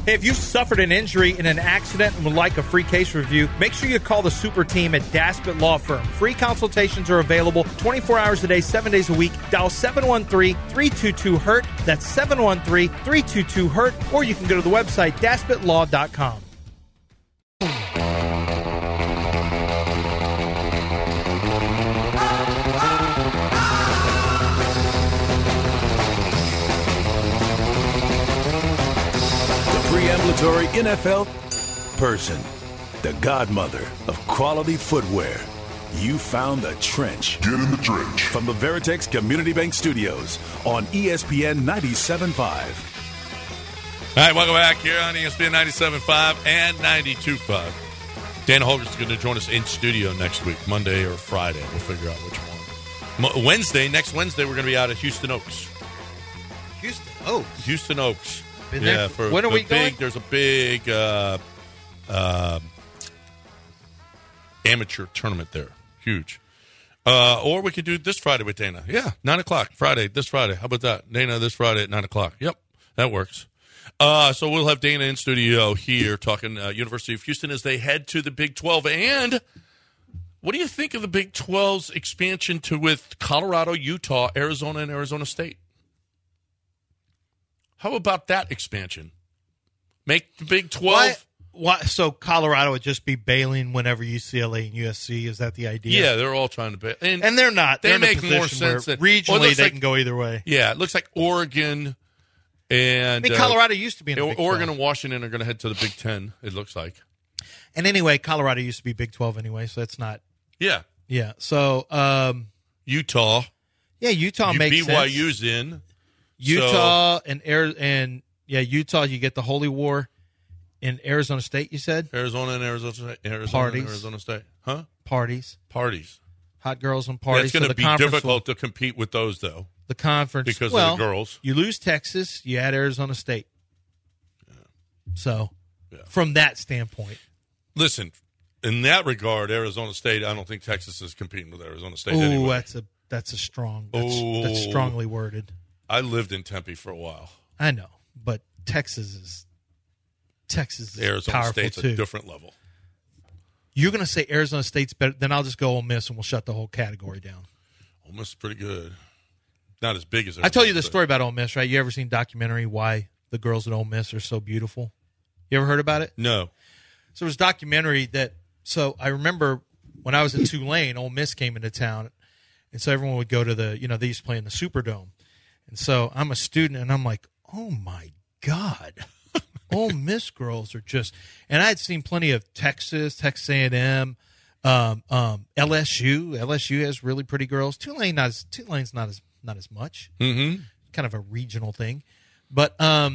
Hey, if you suffered an injury in an accident and would like a free case review, make sure you call the super team at Daspit Law Firm. Free consultations are available 24 hours a day, 7 days a week. Dial 713-322-HURT. That's 713-322-HURT. Or you can go to the website, DaspitLaw.com. Preambulatory NFL person, the godmother of quality footwear. You found the trench. Get in the trench. From the Veritex Community Bank Studios on ESPN 97.5. All right, welcome back here on ESPN 97.5 and 92.5. Dana Holger's going to join us in studio next week, Monday or Friday. We'll figure out which one. Next Wednesday, we're going to be out at Houston Oaks. Houston Oaks. When are we going? There's a big amateur tournament there. Huge. Or we could do this Friday with Dana. Yeah, 9 o'clock this Friday. How about that? Dana this Friday at 9 o'clock. Yep, that works. So we'll have Dana in studio here talking University of Houston as they head to the Big 12. And what do you think of the Big 12's expansion with Colorado, Utah, Arizona, and Arizona State? How about that expansion? Make the Big 12. Why? So Colorado would just be bailing whenever UCLA and USC? Is that the idea? Yeah, they're all trying to bail. And they're not. They they're make more sense. Regionally, they can go either way. Yeah, it looks like Oregon and Colorado used to be in the Big 12. Oregon and Washington are going to head to the Big 10, it looks like. And anyway, Colorado used to be Big 12 anyway, so it's not. Yeah. Yeah. So Utah. Yeah, Utah makes sense. BYU's in. Utah Utah, you get the Holy War. In Arizona State, you said? Arizona and Arizona State. Parties. And Arizona State. Huh? Parties. Hot girls and parties. It's going to be difficult to compete with those, though. The conference. Because of the girls. You lose Texas, you add Arizona State. Yeah. So, from that standpoint. Listen, in that regard, Arizona State, I don't think Texas is competing with Arizona State anyway. That's strongly worded. I lived in Tempe for a while. I know, but Texas is Arizona powerful State's too. A different level. You're going to say Arizona State's better, then I'll just go Ole Miss and we'll shut the whole category down. Ole Miss is pretty good. Not as big as I told you the story about Ole Miss, right? You ever seen documentary Why the Girls at Ole Miss Are So Beautiful? You ever heard about it? No. So it was a documentary so I remember when I was at Tulane, Ole Miss came into town, and so everyone would go to they used to play in the Superdome. And so I'm a student, and I'm like, oh, my God. Ole Miss girls are just – and I had seen plenty of Texas A&M, LSU. LSU has really pretty girls. Tulane's not as much. Mm-hmm. Kind of a regional thing. But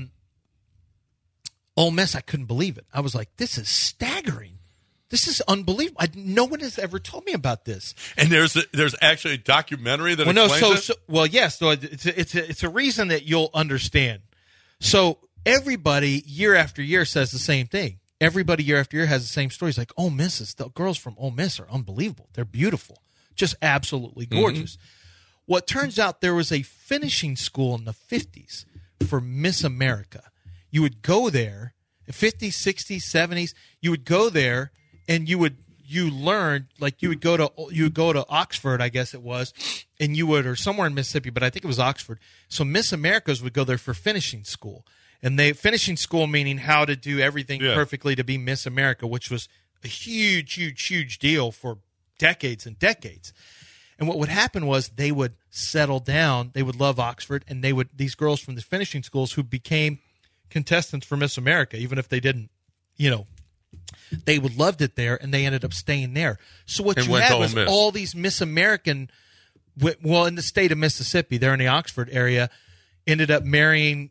Ole Miss, I couldn't believe it. I was like, this is staggering. This is unbelievable. No one has ever told me about this. And there's actually a documentary that explains it? Yes. So it's a reason that you'll understand. So everybody year after year says the same thing. Everybody year after year has the same stories. Like, the girls from Ole Miss are unbelievable. They're beautiful. Just absolutely gorgeous. Mm-hmm. Well, it turns out there was a finishing school in the 50s for Miss America. You would go there, 50s, 60s, 70s. You would go there, and you learned, like you would go to Oxford, I guess it was, and or somewhere in Mississippi, but I think it was Oxford. So Miss Americas would go there for finishing school. And finishing school meaning how to do everything perfectly to be Miss America, which was a huge, huge, huge deal for decades and decades. And what would happen was they would settle down. They would love Oxford, and these girls from the finishing schools who became contestants for Miss America, even if they didn't, they would loved it there, and they ended up staying there. So what you had was all these Miss American, in the state of Mississippi, they're in the Oxford area, ended up marrying,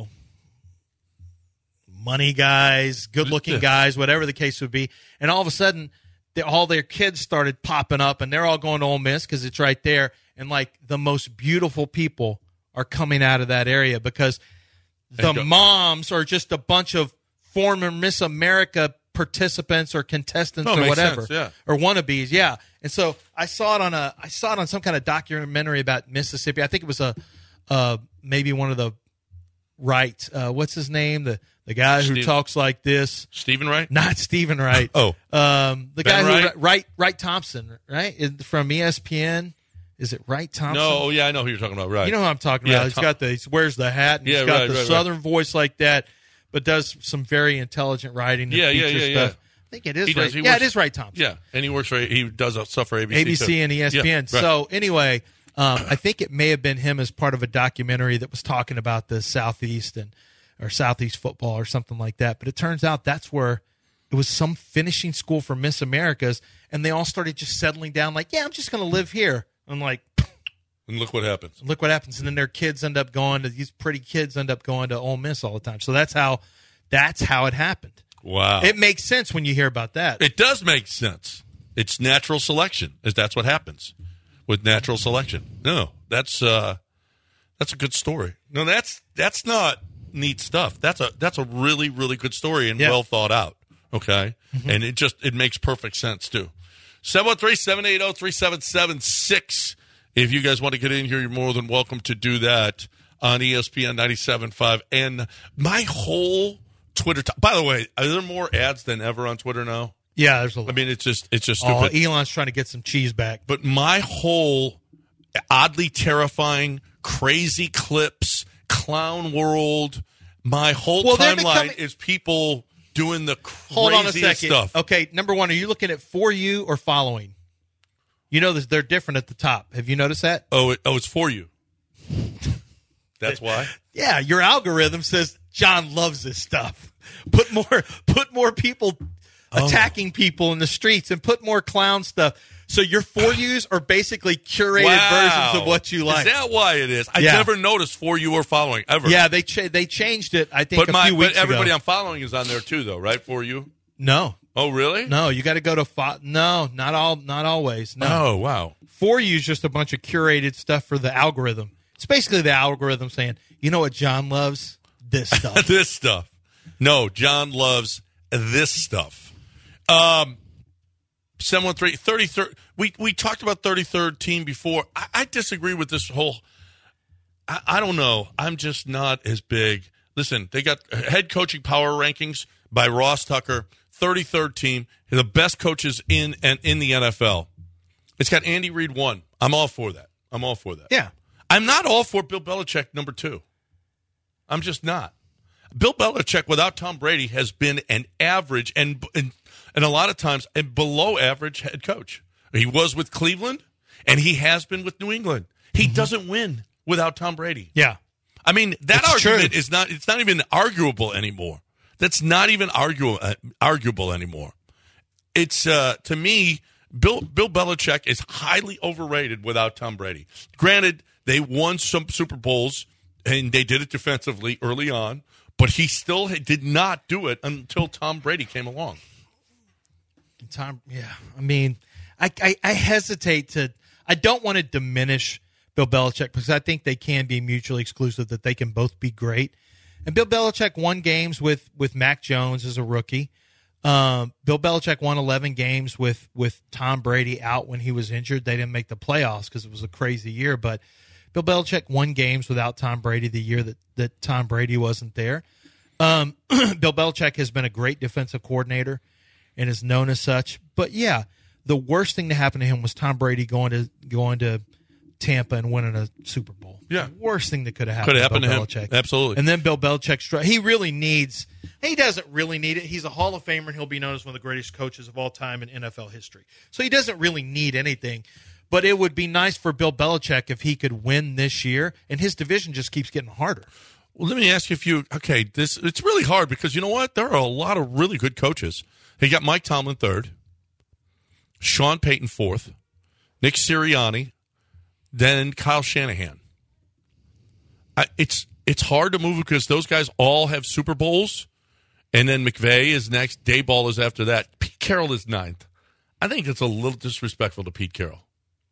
money guys, good-looking guys, whatever the case would be. And all of a sudden, all their kids started popping up, and they're all going to Ole Miss because it's right there. And, like, the most beautiful people are coming out of that area because the moms are just a bunch of former Miss America participants or contestants or whatever, or wannabes, And so I saw it on some kind of documentary about Mississippi. I think it was maybe one of the what's his name, the guy who talks like this. Stephen Wright? Not Stephen Wright. Oh. The guy Wright? who Wright Thompson, right? From ESPN. Is it Wright Thompson? No, yeah, I know who you're talking about, right. You know who I'm talking about. He wears the hat, and he's got the Southern voice like that, but does some very intelligent writing. Yeah. Stuff. I think it is right. It is Wright Thompson. Yeah, and he does stuff for ABC too. And ESPN. Yeah, right. So anyway, I think it may have been him as part of a documentary that was talking about the Southeast or Southeast football or something like that. But it turns out that's where it was some finishing school for Miss Americas, and they all started just settling down like, yeah, I'm just going to live here. I'm like, and look what happens. And then their kids end up going to these pretty kids end up going to Ole Miss all the time. So that's how it happened. Wow. It makes sense when you hear about that. It does make sense. It's natural selection. That's what happens with natural selection. No, that's a good story. No, that's not neat stuff. That's a really, really good story and well thought out. Okay. Mm-hmm. And it makes perfect sense too. 713-780-3776. If you guys want to get in here, you're more than welcome to do that on ESPN 97.5. And my whole Twitter. By the way, are there more ads than ever on Twitter now? Yeah, there's a lot. I mean, it's just stupid. Elon's trying to get some cheese back. But my whole oddly terrifying, crazy clips, clown world, my whole timeline is people doing the craziest Hold on a second. Stuff. Okay, number one, are you looking at For You or Following? You know they're different at the top. Have you noticed that? It's For You. That's why? Yeah, your algorithm says John loves this stuff. Put more people attacking people in the streets and put more clown stuff. So your For Yous are basically curated versions of what you like. Is that why it is? I never noticed For You or Following ever. Yeah, they changed it, I think, a few weeks ago. But everybody I'm following is on there too, though, right? For You? No. Oh, really? No, you got to go to No, not always. No. Oh, wow. For You is just a bunch of curated stuff for the algorithm. It's basically the algorithm saying, you know what John loves? This stuff. This stuff. No, John loves this stuff. 713 33rd. We talked about 33rd team before. I disagree with this whole. I don't know. I'm just not as big. Listen, they got head coaching power rankings by Ross Tucker. 33rd team, the best coaches in the NFL. It's got Andy Reid 1. I'm all for that. Yeah. I'm not all for Bill Belichick number 2. I'm just not. Bill Belichick without Tom Brady has been an average and a lot of times a below average head coach. He was with Cleveland and he has been with New England. He doesn't win without Tom Brady. Yeah. I mean, that argument is not even arguable anymore. That's not even arguable anymore. It's to me, Bill Belichick is highly overrated without Tom Brady. Granted, they won some Super Bowls and they did it defensively early on, but he still did not do it until Tom Brady came along. I mean, I hesitate to. I don't want to diminish Bill Belichick because I think they can be mutually exclusive. That they can both be great. And Bill Belichick won games with Mac Jones as a rookie. Bill Belichick won 11 games with Tom Brady out when he was injured. They didn't make the playoffs because it was a crazy year. But Bill Belichick won games without Tom Brady the year that Tom Brady wasn't there. Bill Belichick has been a great defensive coordinator and is known as such. But, yeah, the worst thing to happen to him was Tom Brady going to Tampa and winning a Super Bowl. Yeah. The worst thing that could have happened to him. Belichick. Absolutely. And then Bill Belichick, he doesn't really need it. He's a Hall of Famer, and he'll be known as one of the greatest coaches of all time in NFL history. So he doesn't really need anything. But it would be nice for Bill Belichick if he could win this year, and his division just keeps getting harder. Well, let me ask you it's really hard because you know what? There are a lot of really good coaches. You got Mike Tomlin 3rd, Sean Payton 4th, Nick Sirianni, then Kyle Shanahan. It's hard to move because those guys all have Super Bowls, and then McVay is next. Daboll is after that. Pete Carroll is 9th. I think it's a little disrespectful to Pete Carroll.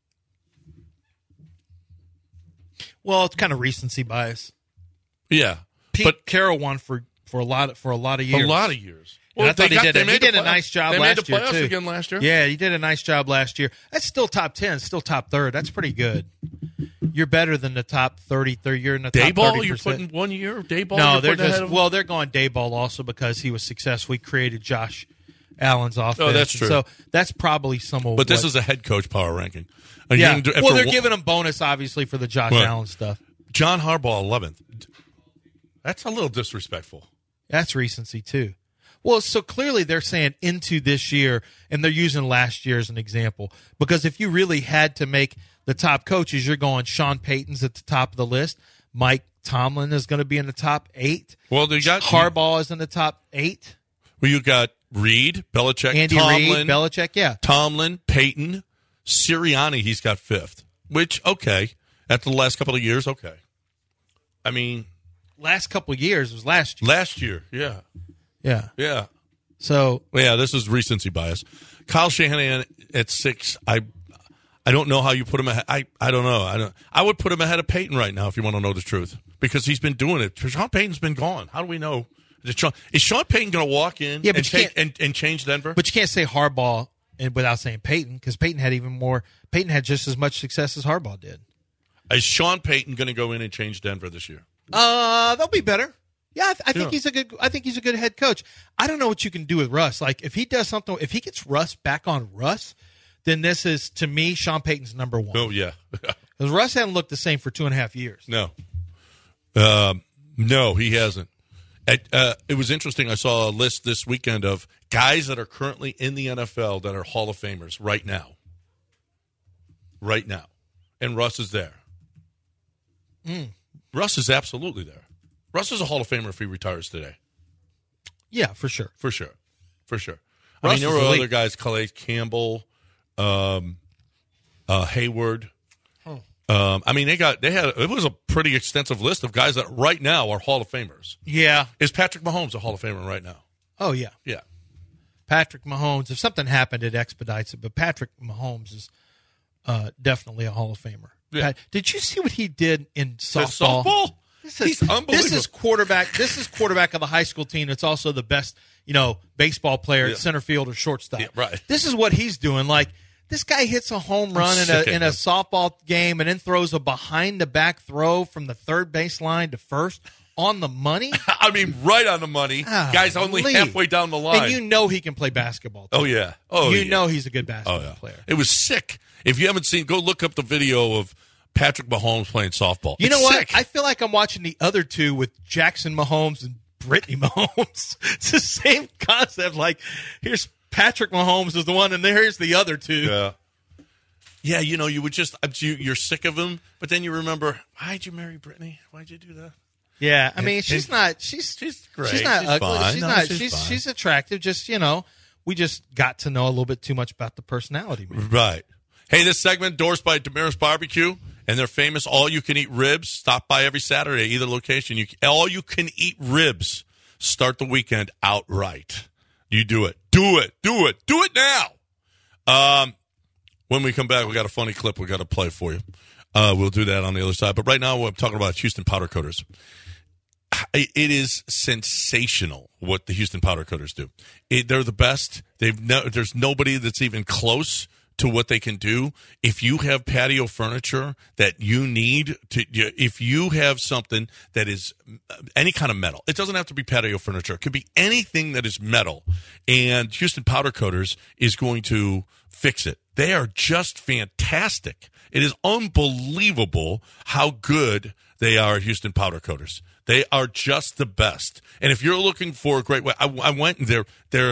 Well, it's kind of recency bias. Yeah, Pete Carroll won for a lot of years. A lot of years. Well, I thought he did a nice job last year, too. They made the playoffs again last year. Yeah, he did a nice job last year. That's still top 10, still top third. That's pretty good. You're better than the top 30. You're in the top 30%. Dayball? You're putting 1 year of Dayball? No, they're they're going Dayball also because he was successful. He created Josh Allen's offense. Oh, that's true. So that's probably some of But this is a head coach power ranking. Yeah. Well, they're giving him bonus, obviously, for the Josh Allen stuff. John Harbaugh, 11th. That's a little disrespectful. That's recency, too. Well, so clearly they're saying into this year, and they're using last year as an example. Because if you really had to make the top coaches, you're going Sean Payton's at the top of the list. Mike Tomlin is going to be in the top 8. Well, they got Harbaugh is in the top 8. Well, you got Reed, Belichick, Andy Tomlin, Reid, Belichick, yeah. Tomlin, Payton, Sirianni. He's got 5th. Which, okay, after the last couple of years, okay. I mean, last couple of years was last year. Last year, yeah. Yeah. So, yeah, this is recency bias. Kyle Shanahan at 6. I don't know how you put him ahead. I don't know. I would put him ahead of Peyton right now if you want to know the truth, because he's been doing it. Sean Payton's been gone. How do we know? Is Sean Payton going to walk in and change Denver? But you can't say Harbaugh without saying Peyton, because Peyton had even more. Peyton had just as much success as Harbaugh did. Is Sean Payton going to go in and change Denver this year? They'll be better. Yeah, I think he's a good. I think he's a good head coach. I don't know what you can do with Russ. Like if he does something, if he gets Russ back on Russ, then this is, to me, Sean Payton's number 1. Oh yeah, because Russ hadn't looked the same for 2.5 years. No, no, he hasn't. It was interesting. I saw a list this weekend of guys that are currently in the NFL that are Hall of Famers right now. Right now, and Russ is there. Russ is absolutely there. Russ is a Hall of Famer if he retires today. Yeah, for sure. For sure. I mean, there were other guys, Calais Campbell, Hayward. I mean, it was a pretty extensive list of guys that right now are Hall of Famers. Yeah. Is Patrick Mahomes a Hall of Famer right now? Oh, yeah. Yeah. Patrick Mahomes, if something happened, it expedites it, but Patrick Mahomes is definitely a Hall of Famer. Yeah. Did you see what he did in softball? He's unbelievable. This is quarterback of the high school team. It's also the best, baseball player at center field or shortstop. Yeah, right. This is what he's doing. Like, this guy hits a home run in a softball game and then throws a behind the back throw from the third baseline to first on the money. I mean, right on the money. Guy's only halfway down the line. And he can play basketball, too. Oh, yeah. He's a good basketball player. It was sick. If you haven't seen, go look up the video of Patrick Mahomes playing softball. You know what? Sick. I feel like I'm watching the other two with Jackson Mahomes and Brittany Mahomes. It's the same concept. Like, here's Patrick Mahomes is the one, and here's the other two. Yeah. Yeah, you would just, you're sick of him, but then you remember, why'd you marry Brittany? Why'd you do that? Yeah, I mean, she's great. She's not ugly. Fine. She's attractive. Just, we just got to know a little bit too much about the personality. Maybe. Right. Hey, this segment endorsed by Damaris Barbecue and their famous all-you-can-eat ribs. Stop by every Saturday, either location. All-you-can-eat ribs. Start the weekend out right. You do it. Do it now. When we come back, we got a funny clip we got to play for you. We'll do that on the other side. But right now, we're talking about Houston Powder Coaters. It is sensational what the Houston Powder Coaters do. They're the best. There's nobody that's even close to what they can do. If you have patio furniture that you need if you have something that is any kind of metal, it doesn't have to be patio furniture. It could be anything that is metal, and Houston Powder Coaters is going to fix it. They are just fantastic. It is unbelievable how good they are at Houston Powder Coaters. They are just the best. And if you're looking for a great way, I went and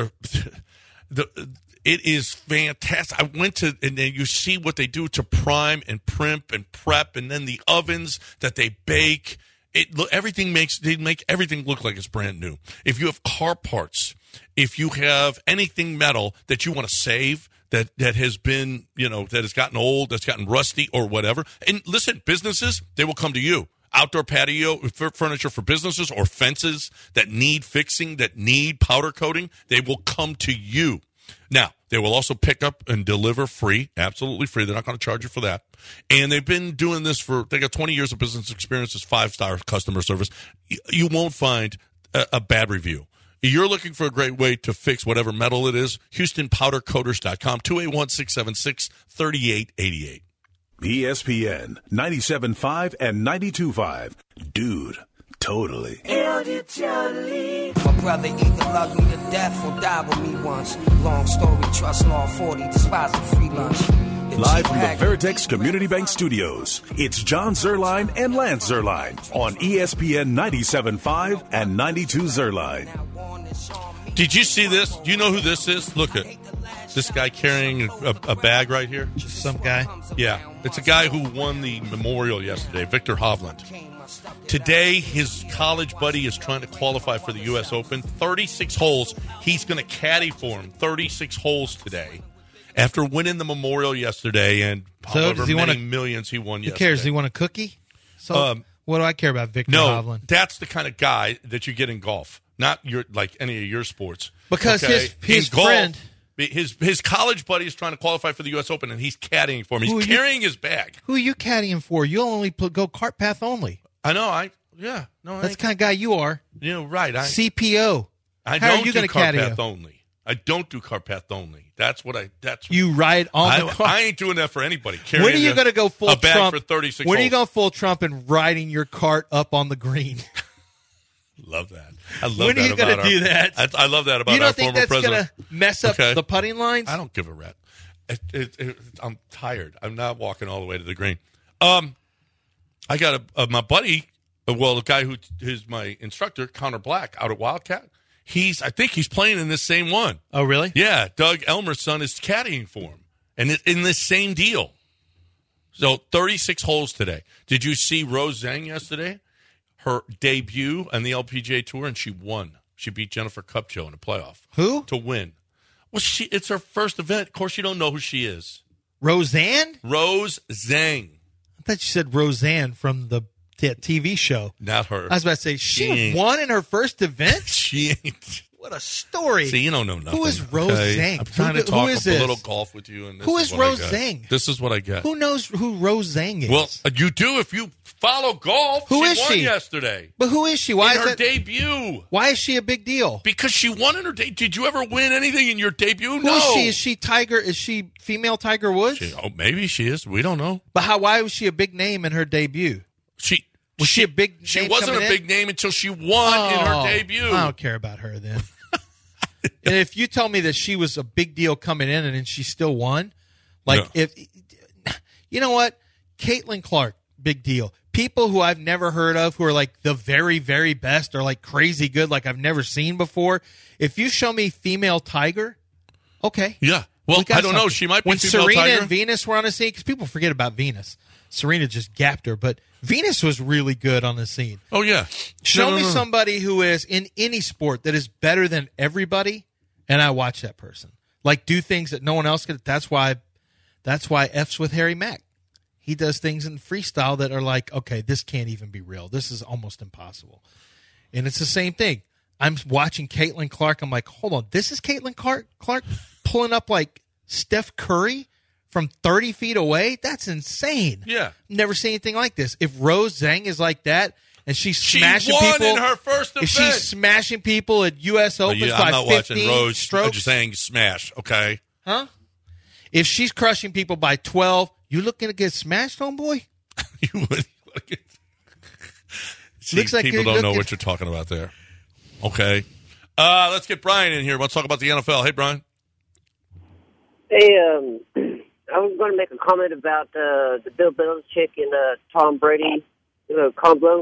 it is fantastic. I went to, and then you see what they do to prime and primp and prep, and then the ovens that they bake. They make everything look like it's brand new. If you have car parts, if you have anything metal that you want to save, that has been, that has gotten old, that's gotten rusty or whatever. And listen, businesses, they will come to you. Outdoor patio furniture for businesses or fences that need fixing, that need powder coating, they will come to you. Now, they will also pick up and deliver free, absolutely free. They're not going to charge you for that. And they've been doing this they got 20 years of business experience as 5-star customer service. You won't find a bad review. You're looking for a great way to fix whatever metal it is, HoustonPowderCoaters.com, 281-676-3888. ESPN 97.5 and 92.5. Dude, totally. My brother either love me to death or die with me once. Long story, trust law 40, despise a free lunch. Live from the Veritex Community Bank Studios, it's John Zerline and Lance Zerline on ESPN 97.5 and 92 Zerline. Did you see this? Do you know who this is? Look at this guy carrying a bag right here. Just some guy. Yeah, it's a guy who won the Memorial yesterday, Victor Hovland. Today, his college buddy is trying to qualify for the U.S. Open. 36 holes. He's going to caddy for him. 36 holes today. After winning the Memorial yesterday and however many millions he won yesterday. Who cares? Does he want a cookie? So what do I care about Victor Hovland? That's the kind of guy that you get in golf, not like any of your sports. Because his golf, friend... His college buddy is trying to qualify for the U.S. Open, and he's caddying for him. He's carrying his bag. Who are you caddying for? You'll only go cart path only. I know. That's the kind of guy you are. Right. CPO. I How don't are you do going to cart caddy path him? only. I don't do cart path only. That's you ride on the car. I ain't doing that for anybody. When are you going to go full bag Trump? For 36 when are holes. you going full Trump and riding your cart up on the green? Love that. I love when that are you going to do that? I love that about you don't our think former that's president. going to mess up the putting lines? I don't give a rat. I'm tired. I'm not walking all the way to the green. I got my buddy, the guy who is my instructor, Connor Black, out at Wildcat. I think he's playing in this same one. Oh, really? Yeah, Doug Elmer's son is caddying for him, and in this same deal. So 36 holes today. Did you see Rose Zhang yesterday? Her debut on the LPGA Tour, and she won. She beat Jennifer Kupcho in a playoff. Who? To win. Well, it's her first event. Of course, you don't know who she is. Roseanne? Rose Zhang. I thought you said Roseanne from the TV show. Not her. I was about to say, she won in her first event? She ain't. What a story. See, you don't know nothing. Who is Rose Zhang? I'm trying to talk a little golf with you. And who is Rose Zhang? This is what I get. Who knows who Rose Zhang is? Well, you do if you follow golf. Who is won she? Yesterday. But who is she? Why in is her that? debut. Why is she a big deal? Because she won in her debut. Did you ever win anything in your debut? Who is she? Is she Tiger? Is she female Tiger Woods? Maybe she is. We don't know. But why was she a big name in her debut? Was she a big name? She wasn't a big name until she won in her debut. I don't care about her then. And if you tell me that she was a big deal coming in and then she still won, if you know what, Caitlin Clark, big deal. People who I've never heard of, who are like the very, very best, or like crazy good, like I've never seen before. If you show me female Tiger, okay, yeah. Well, I don't know. She might be when female Serena Tiger. and Venus were on the scene, because people forget about Venus. Serena just gapped her, but Venus was really good on the scene. Oh, yeah. Show me somebody who is in any sport that is better than everybody, and I watch that person. Like, do things that no one else could. That's why F's with Harry Mack. He does things in freestyle that are like, okay, this can't even be real. This is almost impossible. And it's the same thing. I'm watching Caitlin Clark. I'm like, hold on, this is Caitlin Clark pulling up like Steph Curry from 30 feet away? That's insane. Yeah. Never seen anything like this. If Rose Zhang is like that, and she's smashing won people in her first event. If she's smashing people at U.S. Opens by 15 I'm not watching Rose strokes. saying smash, okay? Huh? If she's crushing people by 12, you looking to get smashed, homeboy? You would. See, Looks like people you're don't know looking- what you're talking about there. Okay. Let's get Brian in here. Let's talk about the NFL. Hey, Brian. Hey, I was going to make a comment about the Bill Belichick and Tom Brady combo.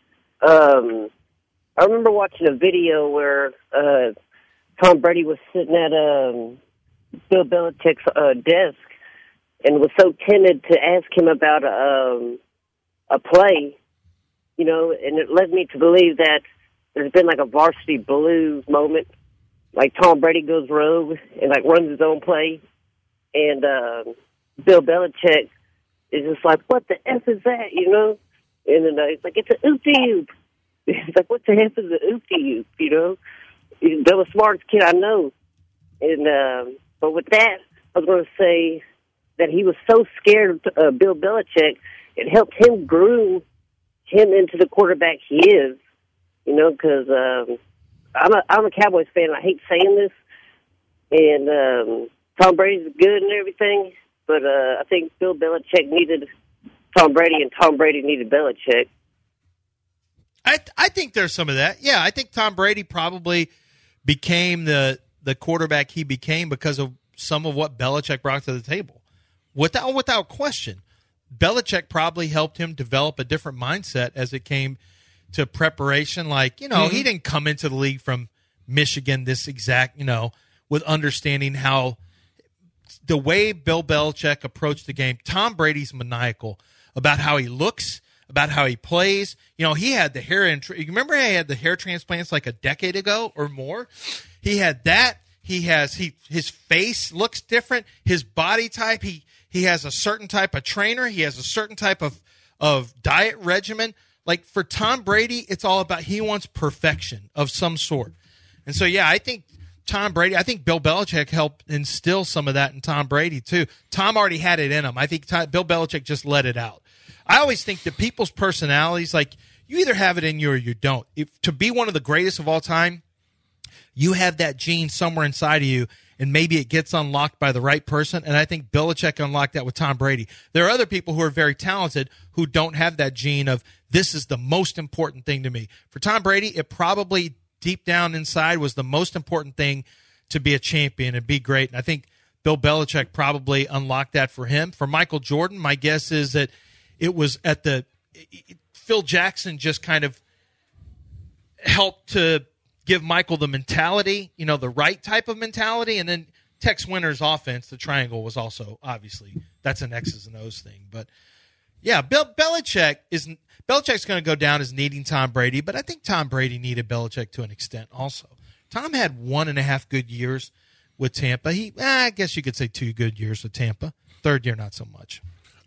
I remember watching a video where Tom Brady was sitting at Bill Belichick's desk and was so timid to ask him about a play, and it led me to believe that there's been like a Varsity Blues moment, like Tom Brady goes rogue and like runs his own play, and Bill Belichick is just like, what the F is that, And then he's like, it's an oop-de-oop. He's like, what the F is an oop-de-oop, He's the smartest kid I know. And but with that, I was going to say that he was so scared of Bill Belichick, it helped him groom him into the quarterback he is, because I'm a Cowboys fan. I hate saying this, and Tom Brady's good and everything, but I think Bill Belichick needed Tom Brady, and Tom Brady needed Belichick. I think there's some of that. Yeah, I think Tom Brady probably became the quarterback he became because of some of what Belichick brought to the table. Without question. Belichick probably helped him develop a different mindset as it came to preparation. Like, he didn't come into the league from Michigan this exact, with understanding how the way Bill Belichick approached the game. Tom Brady's maniacal about how he looks, about how he plays. He had the hair. You remember he had the hair transplants like a decade ago or more? He had that. His face looks different. His body type, he has a certain type of trainer. He has a certain type of diet regimen. Like for Tom Brady, it's all about he wants perfection of some sort. And so, yeah, I think Bill Belichick helped instill some of that in Tom Brady too. Tom already had it in him. I think Bill Belichick just let it out. I always think that people's personalities, like you either have it in you or you don't. To be one of the greatest of all time, you have that gene somewhere inside of you, and maybe it gets unlocked by the right person. And I think Belichick unlocked that with Tom Brady. There are other people who are very talented who don't have that gene of this is the most important thing to me. For Tom Brady, it probably deep down inside was the most important thing to be a champion and be great. And I think Bill Belichick probably unlocked that for him. For Michael Jordan, my guess is that it was Phil Jackson just kind of helped to give Michael the mentality, the right type of mentality. And then Tex Winter's offense, the triangle, was also obviously that's an X's and O's thing. But yeah, Belichick's going to go down as needing Tom Brady, but I think Tom Brady needed Belichick to an extent also. Tom had 1.5 good years with Tampa. I guess you could say 2 good years with Tampa. Third year, not so much.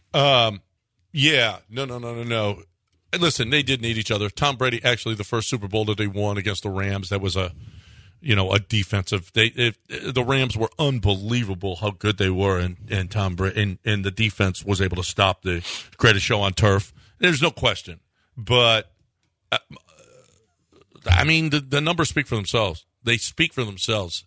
Yeah. No. And listen, they did need each other. Tom Brady, actually, the first Super Bowl that they won against the Rams, that was a defensive. The Rams were unbelievable how good they were, and Tom Brady and the defense was able to stop the greatest show on turf. There's no question, but the numbers speak for themselves. They speak for themselves.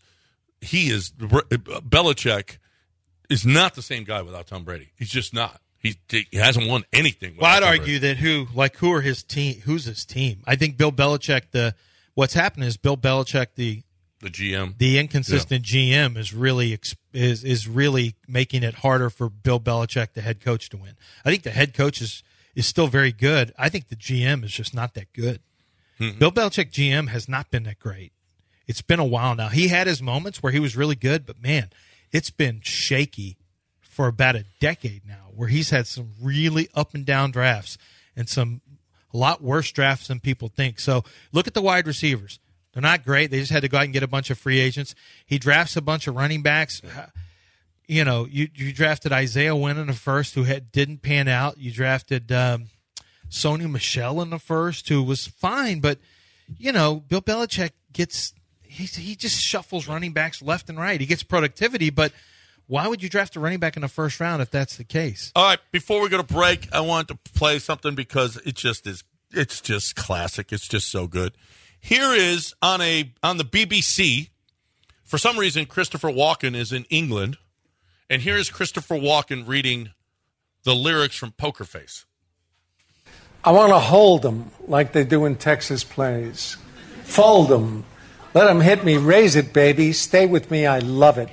Belichick is not the same guy without Tom Brady. He's just not. He hasn't won anything. Well, I'd argue that who are his team? Who's his team? I think Bill Belichick. What's happened is Bill Belichick, the GM, the inconsistent GM, is really making it harder for Bill Belichick, the head coach, to win. I think the head coach is still very good. I think the GM is just not that good. Mm-hmm. Bill Belichick GM has not been that great. It's been a while now. He had his moments where he was really good, but man, it's been shaky for about a decade now, where he's had some really up and down drafts and a lot worse drafts than people think. So look at the wide receivers. They're not great. They just had to go out and get a bunch of free agents. He drafts a bunch of running backs. You drafted Isaiah Wynn in the first, who didn't pan out. You drafted Sony Michel in the first, who was fine. But, Bill Belichick he just shuffles running backs left and right. He gets productivity, but why would you draft a running back in the first round if that's the case? All right, before we go to break, I want to play something because it's just classic. It's just so good. Here is on the BBC. For some reason, Christopher Walken is in England, and here is Christopher Walken reading the lyrics from Poker Face. I want to hold them like they do in Texas plays. Fold them. Let them hit me. Raise it, baby. Stay with me. I love it.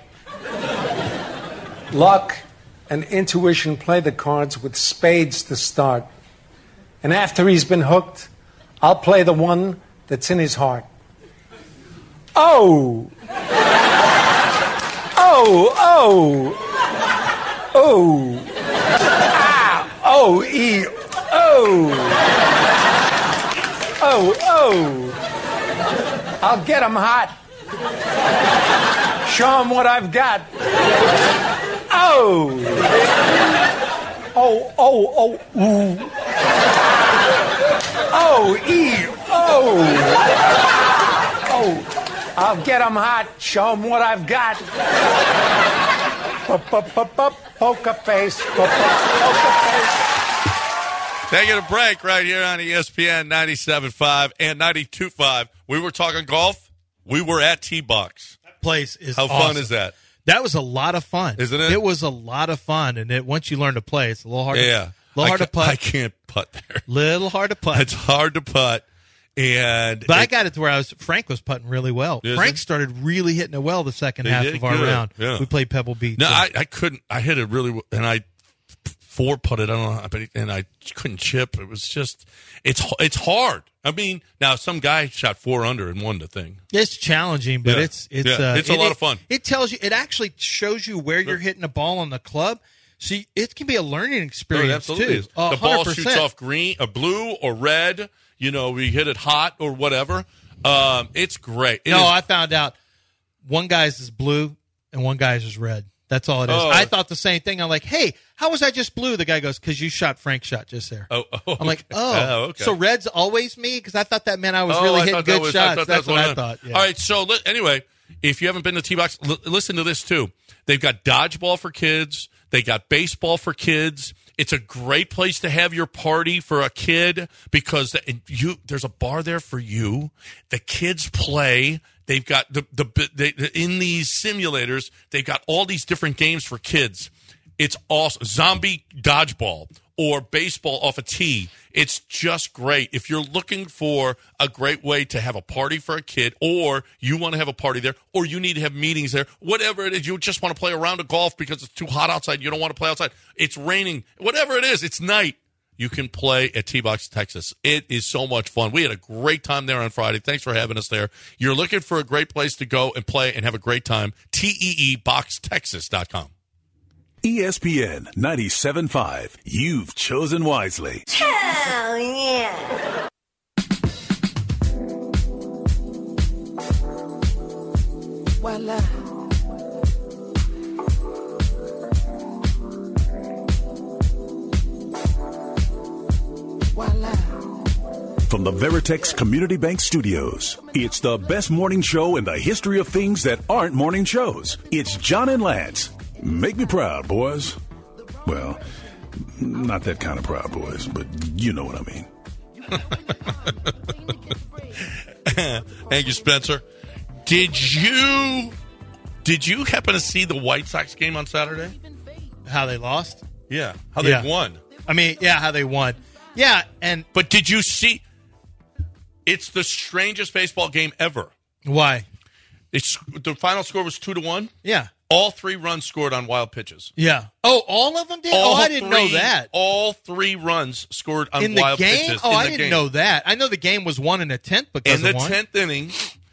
Luck and intuition play the cards with spades to start. And after he's been hooked, I'll play the one that's in his heart. Oh! Oh, oh! Oh! Ah! Oh, E! Oh! Oh, oh! I'll get him hot. Show him what I've got. Oh! Oh, oh, oh, ooh. Oh, E! Oh! Oh! I'll get him hot. Show him what I've got. Poker face. Poker face. Taking a break right here on ESPN 97.5 and 92.5. We were talking golf. We were at T-Box. That place is How awesome. fun is that? That was a lot of fun. Isn't it? It was a lot of fun. And once you learn to play, it's a little hard Yeah. to putt. I can't putt there. Little hard to putt. It's hard to putt. But I got it to where Frank was putting really well. Is Frank he? started really hitting it well the second They half did of our good. round. Yeah. We played Pebble Beach. No, I couldn't. I hit it really, and I four-putted. I don't know, and I couldn't chip. It was just, it's hard. I mean, now some guy shot 4 under and won the thing. It's challenging, but Yeah. it's a lot of fun. It tells you. It actually shows you where you're hitting the ball on the club. See, it can be a learning experience absolutely. too. The ball 100%. shoots off green, blue, or red. You know, we hit it hot or whatever. It's great. I found out one guy's is blue and one guy's is red. That's all it is. Oh. I thought the same thing. I'm like, hey, how was I just blue? The guy goes, because you shot Frank's shot just there. I'm like, okay. So red's always me? Because I thought that meant I was really hitting good shots. That's what I thought. Yeah. All right, so anyway, if you haven't been to T-Box, listen to this too. They've got dodgeball for kids. They got baseball for kids. It's a great place to have your party for a kid because there's a bar there for you. The kids play. They've got in these simulators. They've got all these different games for kids. It's awesome. Zombie dodgeball or baseball off a tee. It's just great. If you're looking for a great way to have a party for a kid, or you want to have a party there, or you need to have meetings there, whatever it is, you just want to play a round of golf because it's too hot outside, you don't want to play outside, it's raining, whatever it is, it's night, you can play at T-Box Texas. It is so much fun. We had a great time there on Friday. Thanks for having us there. You're looking for a great place to go and play and have a great time, TEEBoxTexas.com. ESPN 97.5. You've chosen wisely. Hell yeah! Voila. Voila. From the Veritex Community Bank Studios, it's the best morning show in the history of things that aren't morning shows. It's John and Lance. Make me proud, boys. Well, not that kind of proud, boys, but you know what I mean. Thank you, Spencer. Did you happen to see the White Sox game on Saturday? How they lost? Yeah. How they won. I mean, yeah, how they won. Yeah, But did you see? It's the strangest baseball game ever. Why? The final score was 2-1. Yeah. All 3 runs scored on wild pitches. Yeah. Oh, all of them did? I didn't know that. All 3 runs scored on in the wild game? pitches. Oh, I didn't know that. I know the game was won in the 10th because in the 10th inning.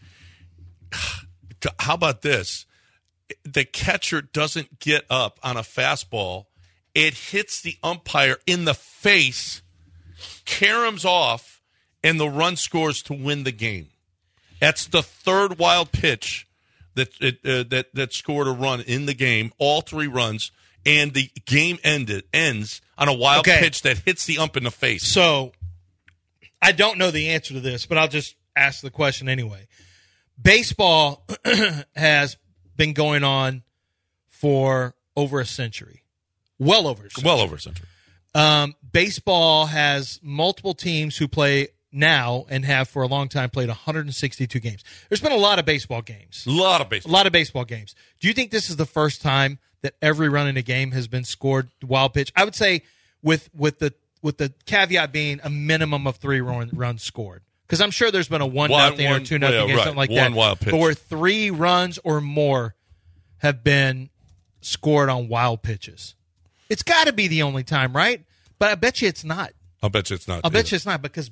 How about this? The catcher doesn't get up on a fastball. It hits the umpire in the face, caroms off, and the run scores to win the game. That's the 3rd wild pitch that scored a run in the game, all 3 runs, and the game ends on a wild pitch that hits the ump in the face. So, I don't know the answer to this, but I'll just ask the question anyway. Baseball has been going on for over a century. Well over a century. Baseball has multiple teams who play now and have for a long time played 162 games. There's been a lot of baseball games. A lot of baseball games. Do you think this is the first time that every run in a game has been scored wild pitch? I would say with the caveat being a minimum of 3 runs scored. Because I'm sure there's been a 1-0 or 2-0 game, something like that. One wild pitch. But where 3 runs or more have been scored on wild pitches. It's got to be the only time, right? But I bet you it's not. I'll bet you it's not. Bet you it's not because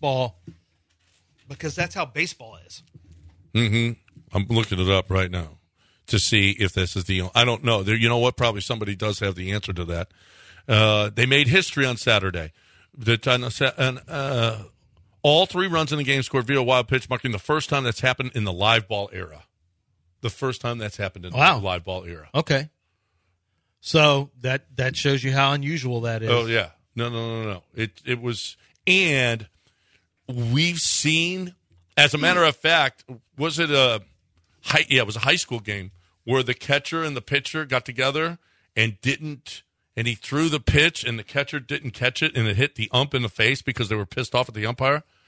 that's how baseball is. Mm-hmm. I'm looking it up right now to see if this is the. I don't know. You know what? Probably somebody does have the answer to that. They made history on Saturday. All 3 runs in the game scored via wild pitch, marking the first time that's happened in the live ball era. The first time that's happened in the live ball era. Okay. So that shows you how unusual that is. Oh, yeah. No. It was, and we've seen, as a matter of fact, it was a high school game where the catcher and the pitcher got together and he threw the pitch and the catcher didn't catch it and it hit the ump in the face because they were pissed off at the umpire.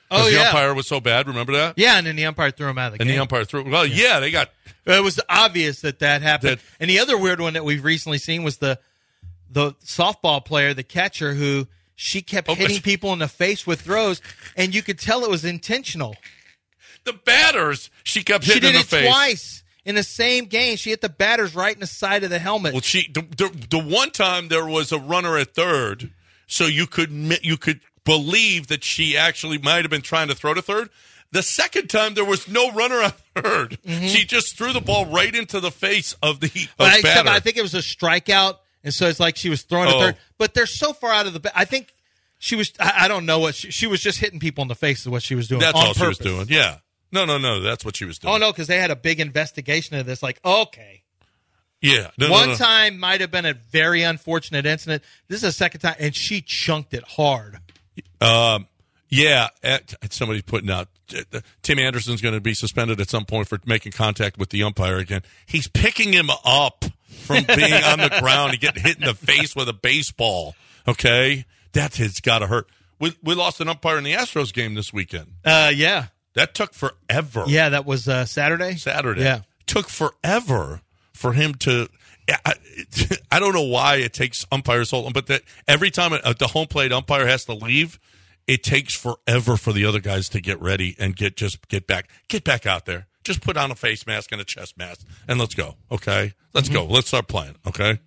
Oh, the yeah. umpire was so bad. Remember that? Yeah, and then the umpire threw him out of the And game. the umpire threw. Well, yeah, they got. It was obvious that happened. And the other weird one that we've recently seen was the softball player, the catcher, who she kept hitting people in the face with throws, and you could tell it was intentional. The batters, she kept hitting She in did the it face. twice in the same game. She hit the batters right in the side of the helmet. Well, the one time there was a runner at third, so you could believe that she actually might have been trying to throw to third. The second time there was no runner at third. Mm-hmm. She just threw the ball right into the face of the Except batter. I think it was a strikeout, and so it's like she was throwing to third. But they're so far out of the. I think she was. I don't know what she was just hitting people in the face. Is what she was doing. That's on all purpose. she was doing. Yeah. No. That's what she was doing. Oh no, because they had a big investigation of this. Like, okay. Yeah. One time might have been a very unfortunate incident. This is the second time, and she chunked it hard. Yeah. Somebody's putting out. Tim Anderson's going to be suspended at some point for making contact with the umpire again. He's picking him up from being on the ground and getting hit in the face with a baseball. Okay? It's got to hurt. We lost an umpire in the Astros game this weekend. Yeah. That took forever. Yeah, that was Saturday. Yeah. Took forever for him to. I don't know why it takes umpires so long, but that every time the home plate umpire has to leave, it takes forever for the other guys to get ready and get back out there. Just put on a face mask and a chest mask, and let's go. Okay, let's go. Let's start playing. Okay.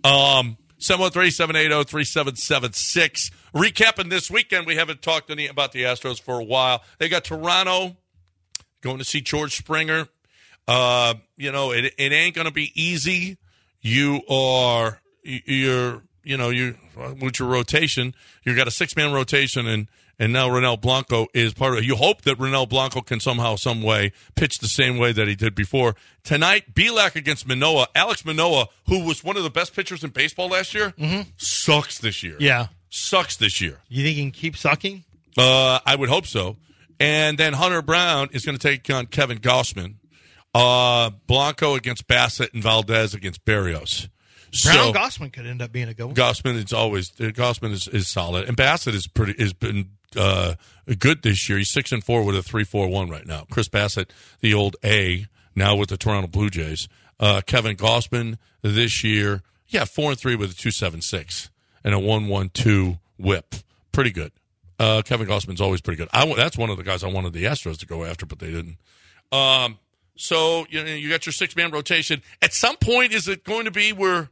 713-780-3776. Recapping this weekend, we haven't talked about the Astros for a while. They got Toronto going to see George Springer. It ain't going to be easy. You're with your rotation. You got a 6-man rotation, and now Ronel Blanco is part of it. You hope that Ronel Blanco can somehow, some way pitch the same way that he did before. Tonight, Bielak against Manoah. Alex Manoah, who was one of the best pitchers in baseball last year, sucks this year. Yeah. Sucks this year. You think he can keep sucking? I would hope so. And then Hunter Brown is going to take on Kevin Gausman. Blanco against Bassett and Valdez against Berrios. Brown Gausman could end up being a good one. Gausman is solid, and Bassett has been good this year. He's 6-4 with a 3.41 right now. Chris Bassett, the old A, now with the Toronto Blue Jays. Kevin Gausman this year, 4-3 with a 2.76 and a 1.12 WHIP. Pretty good. Kevin Gausman's always pretty good. That's one of the guys I wanted the Astros to go after, but they didn't. So you got your 6-man rotation. At some point, is it going to be where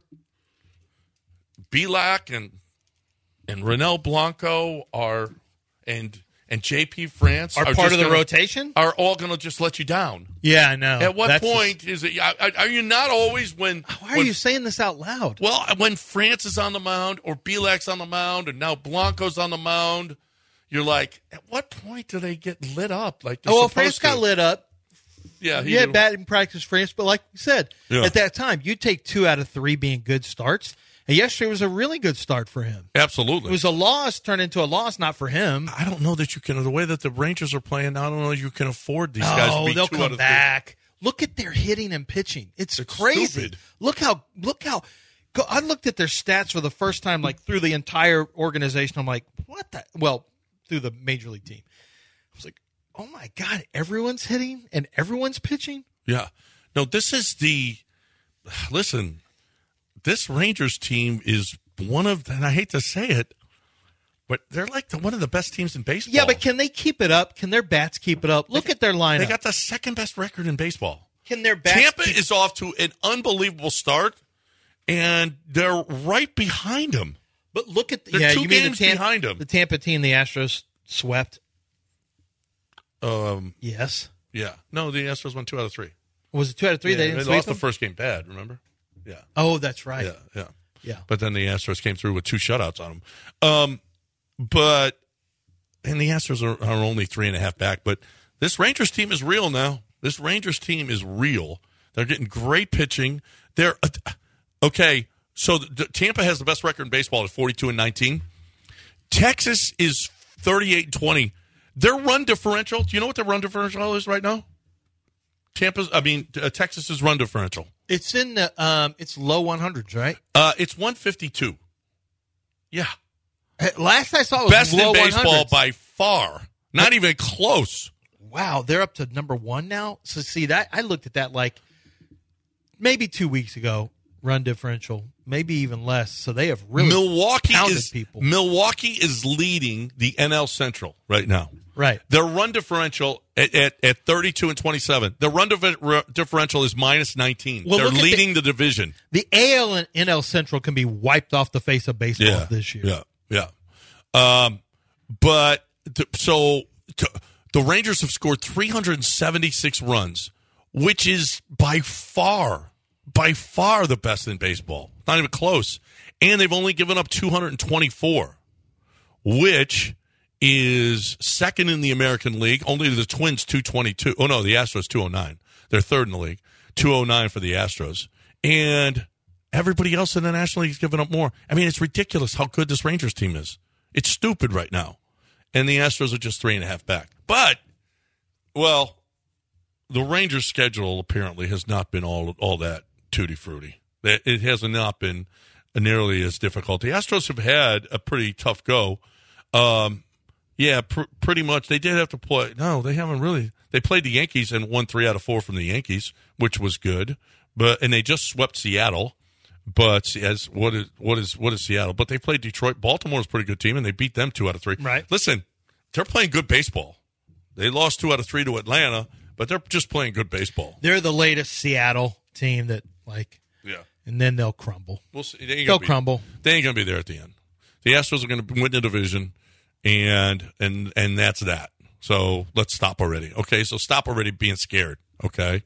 Bielak and Ronel Blanco and JP France are part of the rotation? Are all going to just let you down? Yeah, I know. At what point is it? Are you not always when? Why are you saying this out loud? Well, when France is on the mound or Bielak's on the mound and now Blanco's on the mound, you're like, at what point do they get lit up? Like, France got lit up. Yeah, he had batting practice, France, but like you said, at that time, you take 2 out of 3 being good starts. And yesterday was a really good start for him. Absolutely. It was a loss turned into a loss, not for him. I don't know that you can, the way that the Rangers are playing, I don't know you can afford these guys to be they'll 2 come out of back. 3. Look at their hitting and pitching. It's crazy. Stupid. Look how I looked at their stats for the first time, like through the entire organization. I'm like, what the? Well, through the major league team. I was like, oh my God, everyone's hitting and everyone's pitching? Yeah. No, this Rangers team is one of, and I hate to say it, but they're like one of the best teams in baseball. Yeah, but can they keep it up? Can their bats keep it up? Look at their lineup. They got the 2nd best record in baseball. Can their bats Tampa is off to an unbelievable start, and they're right behind them. But look at they're 2 you games mean behind them. The Tampa team the Astros swept. Yes. Yeah. No, the Astros won 2 out of 3. Was it 2 out of 3? Yeah, they didn't they sweep lost them? the first game bad, remember? Yeah. Oh, that's right. Yeah. But then the Astros came through with 2 shutouts on them. And the Astros are only 3.5 back. But this Rangers team is real now. This Rangers team is real. They're getting great pitching. They're okay. So Tampa has the best record in baseball at 42-19. Texas is 38-20. Their run differential. Do you know what their run differential is right now? Texas's run differential. It's in the it's low 100s, right? It's 152. Yeah. Last I saw it was best low in baseball 100s. by far. Not even close. Wow, they're up to number 1 now. So see that I looked at that like maybe 2 weeks ago. Run differential, maybe even less. So they have really pounded people. Milwaukee is leading the NL Central right now. Right. Their run differential at 32 and 27. Their run differential is minus 19. Well, they're leading the division. The AL and NL Central can be wiped off the face of baseball this year. Yeah. The Rangers have scored 376 runs, which is by far the best in baseball. Not even close. And they've only given up 224, which is second in the American League. Only the Twins 222. Oh, no, the Astros 209. They're third in the league. 209 for the Astros. And everybody else in the National League is giving up more. I mean, it's ridiculous how good this Rangers team is. It's stupid right now. And the Astros are just 3.5 back. But, well, the Rangers' schedule apparently has not been all that tutti-frutti. It has not been nearly as difficult. The Astros have had a pretty tough go. Pretty much. They did have to play. No, they haven't really. They played the Yankees and won 3 out of 4 from the Yankees, which was good. And they just swept Seattle. But what is Seattle? But they played Detroit. Baltimore's a pretty good team, and they beat them 2 out of 3. Right. Listen, they're playing good baseball. They lost 2 out of 3 to Atlanta, but they're just playing good baseball. They're the latest Seattle team that and then they'll crumble. We'll see. They'll crumble. They ain't gonna be there at the end. The Astros are going to win the division, and that's that. So let's stop already. Okay, so stop already being scared. Okay.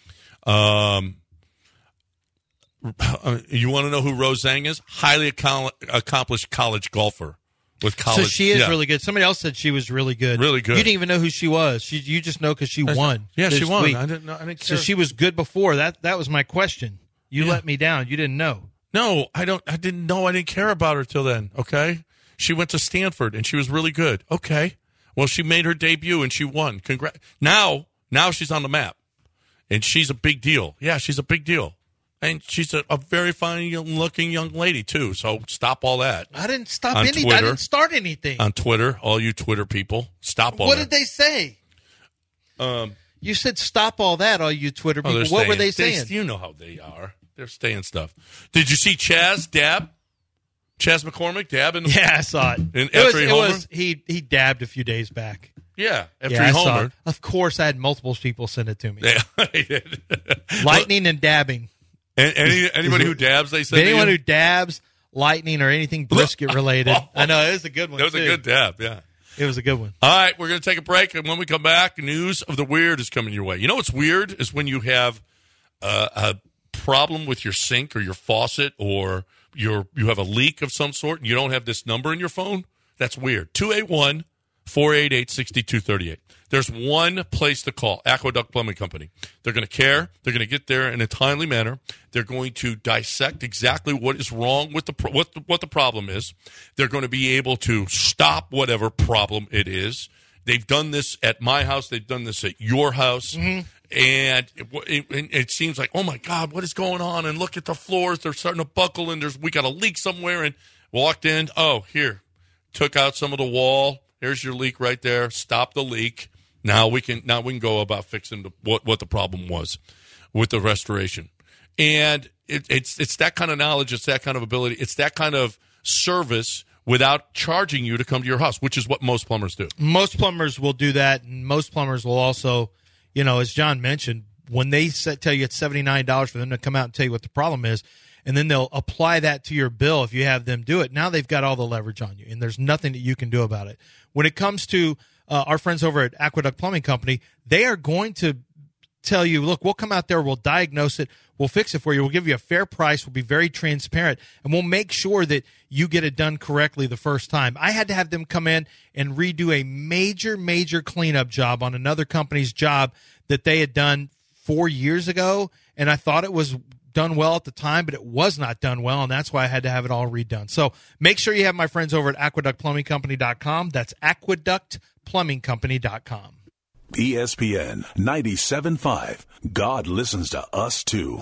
You want to know who Rose Zhang is? Highly accomplished college golfer. So she is really good. Somebody else said she was really good. Really good. You didn't even know who she was. You just know because she won. Yeah, she won. Week. I didn't care. So she was good before. That was my question. You let me down. You didn't know. No, I didn't know. I didn't care about her till then. Okay. She went to Stanford and she was really good. Okay. Well, she made her debut and she won. Congrats. Now she's on the map, and she's a big deal. Yeah, she's a big deal. And she's a very fine-looking young lady, too. So stop all that. I didn't stop anything. I didn't start anything. On Twitter, all you Twitter people, stop all that. What did they say? You said stop all that, all you Twitter people. What were they saying? You know how they are. They're staying stuff. Did you see Chaz McCormick dab in the Yeah, I saw it. He dabbed a few days back. Yeah, after he homered. Of course, I had multiple people send it to me. Yeah, he did. Lightning and dabbing. Anybody who dabs, they say. Anyone who dabs, lightning, or anything brisket related. I know, it was a good one. It was a good dab, yeah. It was a good one. All right, we're going to take a break, and when we come back, news of the weird is coming your way. You know what's weird is when you have a problem with your sink or your faucet, or you have a leak of some sort, and you don't have this number in your phone. That's weird. 281-488-6238. There's one place to call, Aqueduct Plumbing Company. They're going to care. They're going to get there in a timely manner. They're going to dissect exactly what is wrong with what the problem is. They're going to be able to stop whatever problem it is. They've done this at my house. They've done this at your house. Mm-hmm. And it seems like, oh, my God, what is going on? And look at the floors. They're starting to buckle, and we got a leak somewhere. And walked in. Oh, here. Took out some of the wall. Here's your leak right there. Stop the leak. Now we can go about fixing what the problem was with the restoration. And it's that kind of knowledge. It's that kind of ability. It's that kind of service without charging you to come to your house, which is what most plumbers do. Most plumbers will do that, and most plumbers will also, as John mentioned, when they tell you it's $79 for them to come out and tell you what the problem is, and then they'll apply that to your bill if you have them do it. Now they've got all the leverage on you, and there's nothing that you can do about it. When it comes to our friends over at Aqueduct Plumbing Company, they are going to tell you, look, we'll come out there, we'll diagnose it, we'll fix it for you, we'll give you a fair price, we'll be very transparent, and we'll make sure that you get it done correctly the first time. I had to have them come in and redo a major cleanup job on another company's job that they had done 4 years ago, and I thought it was done well at the time, but it was not done well, and that's why I had to have it all redone. So make sure you have my friends over at aqueductplumbingcompany.com. That's aqueductplumbingcompany.com. ESPN 97.5. God listens to us, too.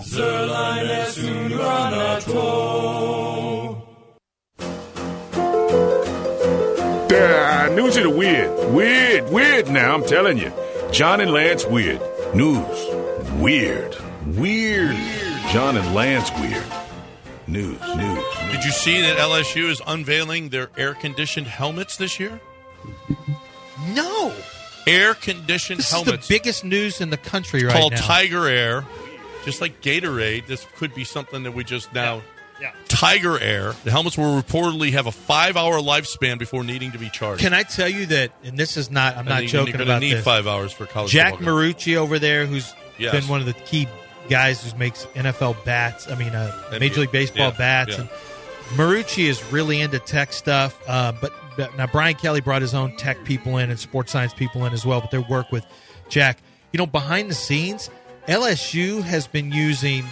News are weird. Weird now, I'm telling you. John and Lance weird. News. Weird. John and Lance weird. News. Did you see that LSU is unveiling their air-conditioned helmets this year? No. Air-conditioned This helmets. is the biggest news in the country right called now. Tiger Air. Just like Gatorade, this could be something that we just now... Yeah. Tiger Air. The helmets will reportedly have a 5-hour lifespan before needing to be charged. Can I tell you that, and this is not, I'm not joking you're about need this. 5 hours for college Jack football. Marucci over there, who's Yes. been one of the key guys who makes NFL bats, Major League Baseball bats. Yeah. And Marucci is really into tech stuff. But now Brian Kelly brought his own tech people in and sports science people in as well, but they work with Jack. Behind the scenes, LSU has been using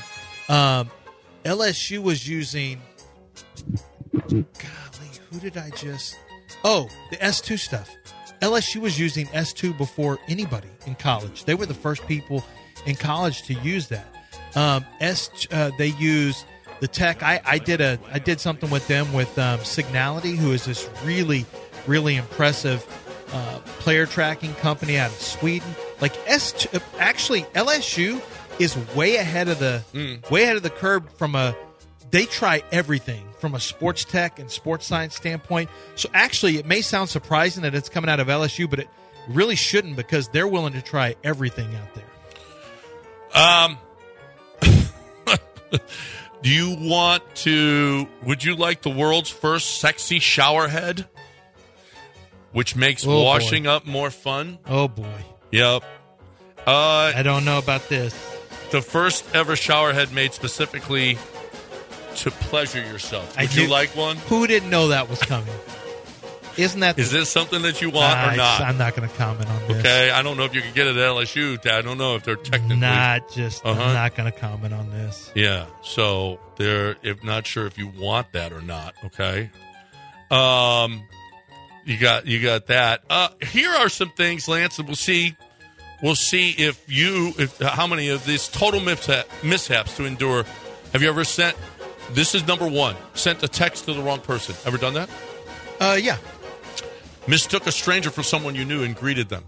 LSU was using golly, who did I just the S2 stuff. LSU was using S2 before anybody in college. They were the first people in college to use that. They use the tech. I did something with them with Signality, who is this really, really impressive player tracking company out of Sweden. Like S2, actually LSU is way ahead of the curve they try everything from a sports tech and sports science standpoint. So actually, it may sound surprising that it's coming out of LSU, but it really shouldn't, because they're willing to try everything out there. Would you like the world's first sexy shower head, which makes washing up more fun? Oh, boy. Yep. I don't know about this. The first ever shower head made specifically to pleasure yourself. Would you like one? Who didn't know that was coming? Is this something that you want or not? I'm not going to comment on this. Okay, I don't know if you can get it at LSU. I don't know if they're technically... I'm not going to comment on this. Yeah, so if not sure if you want that or not, okay? You got that. Here are some things, Lance, and we'll see if how many of these total mishaps to endure have you ever sent. This is number one. Sent a text to the wrong person. Ever done that? Yeah. Mistook a stranger for someone you knew and greeted them.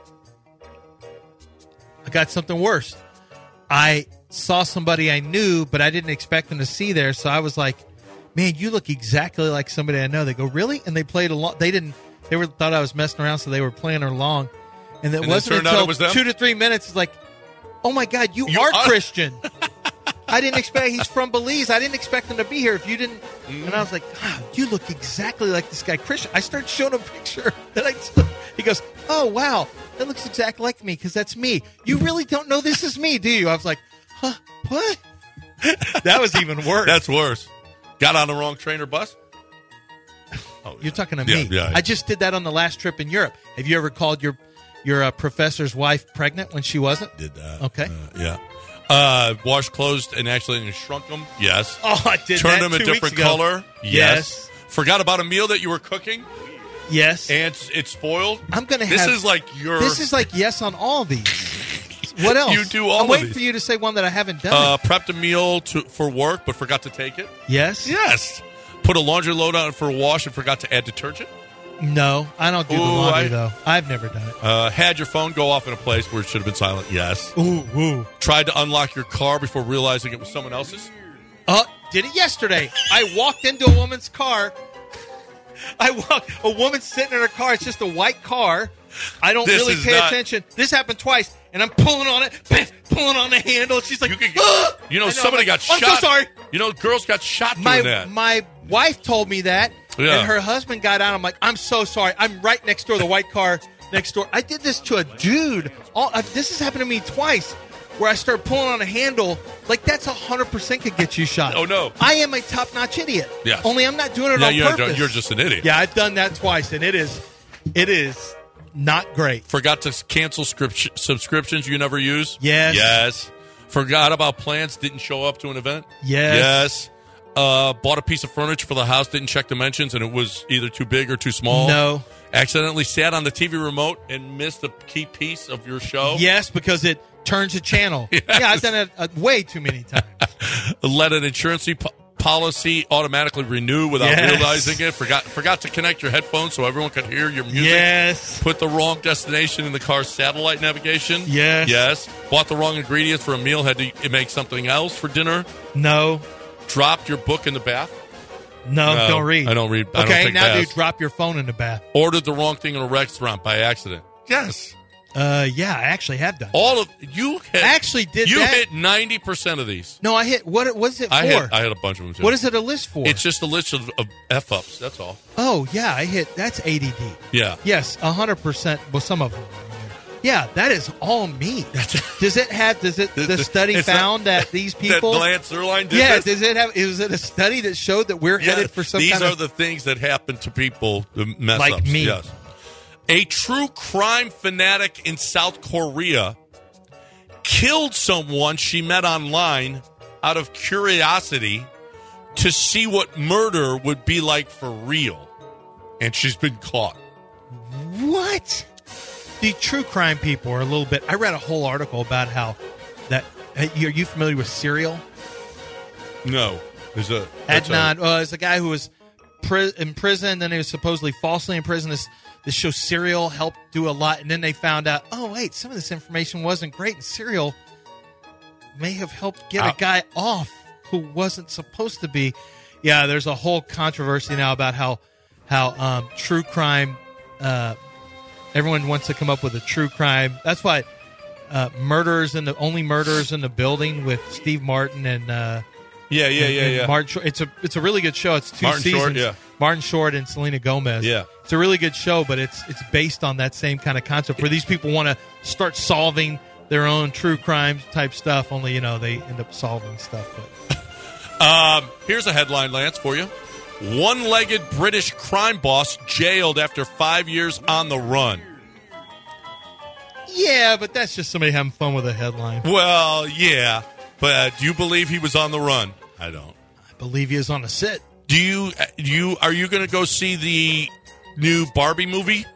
I got something worse. I saw somebody I knew, but I didn't expect them to see there, so I was like, man, you look exactly like somebody I know. They go, really? And they played along. They thought I was messing around, so they were playing along. And it wasn't until 2 to 3 minutes. It's like, oh my God, you are Christian. I didn't expect. He's from Belize. I didn't expect him to be here. If you didn't, and I was like, God, you look exactly like this guy, Christian. I started showing him a picture that I took. He goes, oh wow, that looks exactly like me because that's me. You really don't know this is me, do you? I was like, huh? What? That was even worse. That's worse. Got on the wrong train or bus? Oh, you're talking to me. Yeah. I just did that on the last trip in Europe. Have you ever called your professor's wife pregnant when she wasn't? Did that. Okay. Yeah. Washed clothes and actually shrunk them? Yes. Oh, I did Turned that them a 2 different weeks ago. color? Yes. Forgot about a meal that you were cooking? Yes. And it's spoiled? I'm going to This have... is like your... This is like yes on all these. What else? You do all I'm of waiting these. for you to say one that I haven't done. Prepped a meal for work but forgot to take it? Yes. Yes. Put a laundry load on for a wash and forgot to add detergent? No, I don't do the laundry, though. I've never done it. Had your phone go off in a place where it should have been silent? Yes. Ooh. Tried to unlock your car before realizing it was someone else's? Did it yesterday. I walked into a woman's car. A woman sitting in her car. It's just a white car. I don't really pay attention. This happened twice, and I'm pulling on it, pulling on the handle. She's like, somebody got shot. I'm so sorry. Girls got shot doing that. My wife told me that, and her husband got out. I'm like, I'm so sorry. I'm right next door, the white car next door. I did this to a dude. This has happened to me twice, where I started pulling on a handle. Like, that's 100% could get you shot. Oh, no. I am a top-notch idiot. Yes. Only I'm not doing it on purpose. You're just an idiot. Yeah, I've done that twice, and it is not great. Forgot to cancel subscriptions you never use? Yes. Forgot about plans, didn't show up to an event? Yes. Bought a piece of furniture for the house, didn't check dimensions, and it was either too big or too small? No. Accidentally sat on the TV remote and missed a key piece of your show? Yes, because it turns a channel. Yes. Yeah, I've done it way too many times. Let an insurance policy automatically renew without Yes. realizing it. Forgot to connect your headphones so everyone could hear your music. Yes. Put the wrong destination in the car's satellite navigation. Yes. Yes. Bought the wrong ingredients for a meal. Had to make something else for dinner. No. Dropped your book in the bath. No, No, don't read. I don't read. I Okay, don't take now, baths. dude, drop your phone in the bath. Ordered the wrong thing in a restaurant by accident. Yes. Yeah, I actually have done. All of you. Hit, I actually did You that. hit 90% of these. No, I hit. What is it for? I had a bunch of them too. What is it a list for? It's just a list of f ups. That's all. Oh, yeah, I hit. That's ADD. Yeah. Yes, 100%. Well, some of them. Yeah, that is all me. Does it have? Does it? The study It's found not- that these people. That Lance Zierlein did Yeah. this? Does it have? Is it a study that showed that we're headed for some these kind are of? the things that happen to people, the mess Like ups. me. Yes. A true crime fanatic in South Korea killed someone she met online out of curiosity to see what murder would be like for real. And she's been caught. What? The true crime people are a little bit. I read a whole article about how that. Are you familiar with Serial? No. There's a Adnan is a guy who was in prison, then he was supposedly falsely in prison. This show Serial helped do a lot, and then they found out, oh wait, some of this information wasn't great, and Serial may have helped get a guy off who wasn't supposed to be. Yeah, there's a whole controversy now about how true crime. Everyone wants to come up with a true crime. That's why murders in the building with Steve Martin and. Yeah. Martin Short. It's a really good show. It's two Martin seasons. Short, yeah. Martin Short and Selena Gomez. Yeah. It's a really good show, but it's based on that same kind of concept where these people want to start solving their own true crime type stuff. Only they end up solving stuff. But Here's a headline, Lance, for you. One-legged British crime boss jailed after 5 years on the run. yeah, but that's just somebody having fun with a headline. Well, yeah, but do you believe he was on the run? I don't. I believe he is on a sit. Are you going to go see the new Barbie movie?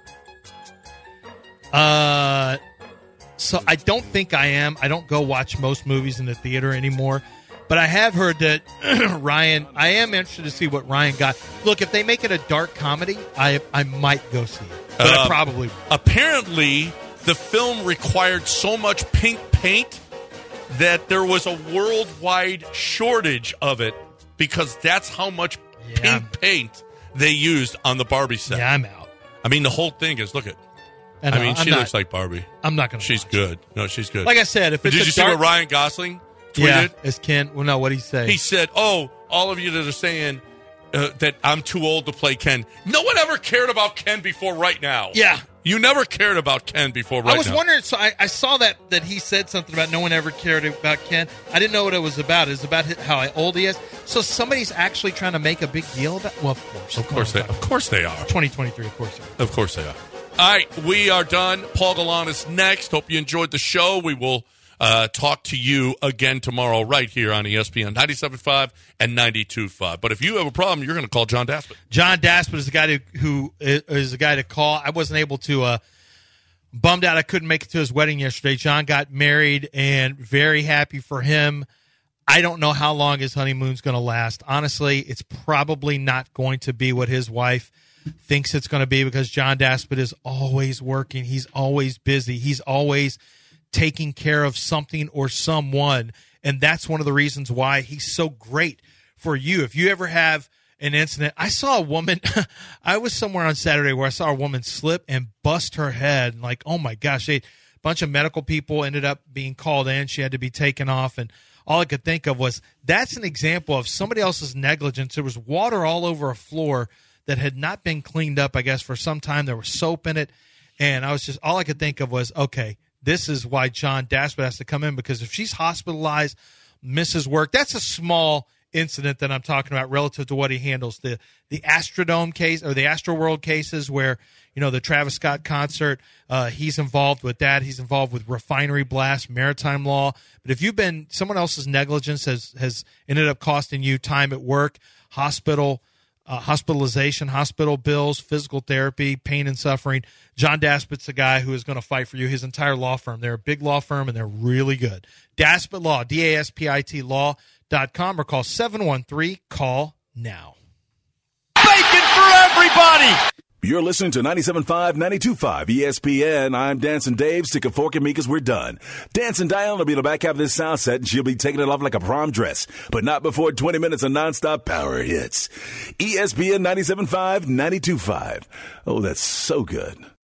So I don't think I am. I don't go watch most movies in the theater anymore. But I have heard that Ryan, I am interested to see what Ryan got. Look, if they make it a dark comedy, I might go see it. But I probably won't. Apparently, the film required so much pink paint that there was a worldwide shortage of it because that's how much pink paint they used on the Barbie set. Yeah, I'm out. I mean, the whole thing is, look at. And, I mean, she looks like Barbie. I'm not going to. She's good. No, she's good. Like I said, if But it's did you see what Ryan Gosling tweeted? Yeah, as Ken. Well, no, what did he say? He said, "Oh, all of you that are saying that I'm too old to play Ken. No one ever cared about Ken before right now. Yeah. You never cared about Ken before right now. I was wondering, so I saw that he said something about no one ever cared about Ken. I didn't know what it was about. It's about how old he is. So somebody's actually trying to make a big deal about. Well, of course, Of course they are. 2023, of course. Of course they are. All right, we are done. Paul Galan is next. Hope you enjoyed the show. We will talk to you again tomorrow right here on ESPN 97.5 and 92.5. But if you have a problem, you're going to call John Daspit. John Daspit is the guy who is the guy to call. I wasn't able to. Bummed out I couldn't make it to his wedding yesterday. John got married, and very happy for him. I don't know how long his honeymoon's going to last. Honestly, it's probably not going to be what his wife thinks it's going to be because John Daspit is always working. He's always busy. He's always taking care of something or someone, and that's one of the reasons why he's so great for you. If you ever have an incident, I saw a woman, I was somewhere on Saturday where I saw a woman slip and bust her head, and like, oh my gosh, a bunch of medical people ended up being called in. She had to be taken off, and all I could think of was that's an example of somebody else's negligence. There was water all over a floor that had not been cleaned up, I guess, for some time. There was soap in it, and all I could think of was, okay, this is why John Daspit has to come in, because if she's hospitalized, misses work, that's a small incident that I'm talking about relative to what he handles. The Astrodome case or the Astroworld cases where, the Travis Scott concert, he's involved with that. He's involved with refinery blast, maritime law. But if someone else's negligence has ended up costing you time at work, hospitalization, hospital bills, physical therapy, pain and suffering, John Daspit's the guy who is going to fight for you. His entire law firm, they're a big law firm, and they're really good. Daspit Law, Daspit Law, or call 713-CALL-NOW. Bacon for everybody! You're listening to 97.5, 92.5 ESPN. I'm Dancing Dave. Stick a fork in me because we're done. Dancing Diane will be in the back half of this sound set, and she'll be taking it off like a prom dress. But not before 20 minutes of nonstop power hits. ESPN 97.5, 92.5. Oh, that's so good.